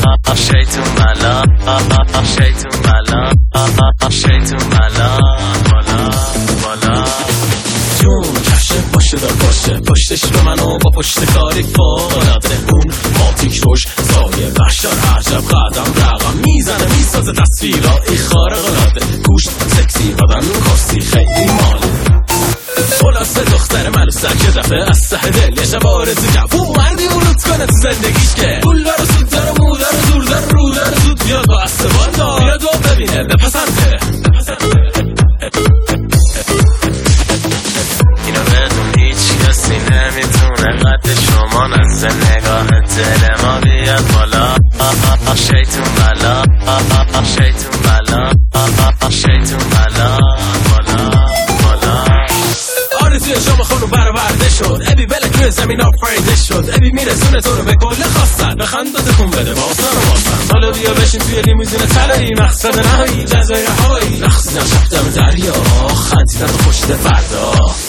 شیطون ملا شیطون ملا شیطون ملا بالا بالا جون کشه باشه دار باشه پشتش به منو با پشت کاری فاراده اون ماتیک روش سایه بشار عجب قدم رقم میزنه میسازه تصویرهایی خارق‌العاده گوشت سکسی بدن کاستی خیلی ماله خلاصه دختر منو سکه دفعه از سه دل یه شب آرزو کرد اون مردی اولوت کنه تو زندگیش که پول داره سود داره مو داره زور داره رو داره زود بیاد با استوان دار بیاد و ببینه بپسنده اینو بدون هیچ کسی نمیتونه قد شما نزد نگاه دل ما بیاد بالا شیطون ملا شیطون ملا شیطون ملا بالا بالا آرزوی شام خونو برآورده شد ابی بلک روی زمین آفریده شد ابی میرسونه تو رو به کل خواستن بخند تکون بده باسن و باسن حالا بیا بشین توی لیموزین طلایی مقصد نهایی جزای رهایی رقصیدن شب دم دریا خندیدن تو پشت فردا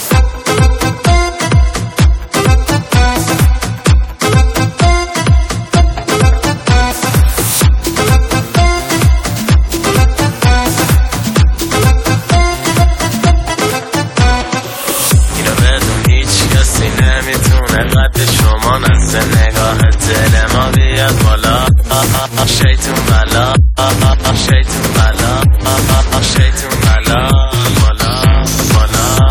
نمیتونه قد شما نزد نگاه دل ما بیاد بالا شیطون ملا شیطون ملا شیطون ملا بالا بالا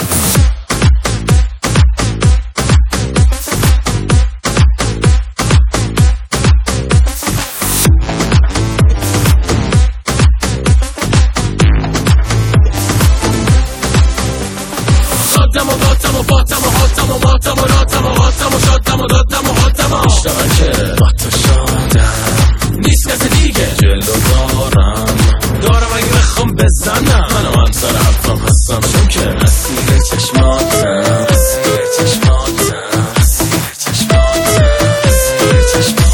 دادم و باتم و باتم و هاتم و ماتم و راتم و هاتم و شادم و دادم و هاتم و اشتغل که با تو شادم نیست کسی دیگه جلو دارم اگه بخوام بزنم منو همسر حرفم هستم چون که اسیر چشماتم اسیر چشماتم اسیر چشماتم اسیر چشماتم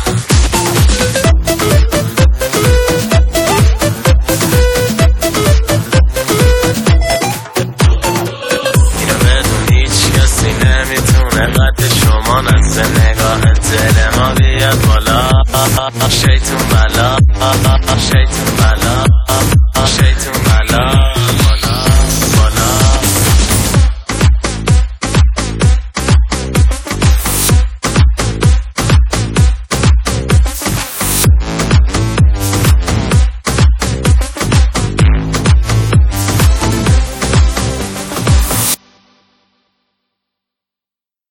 نمیتونه قد شما نزد نگاه دل ما بیاد بالا شیطون ملا شیطون ملا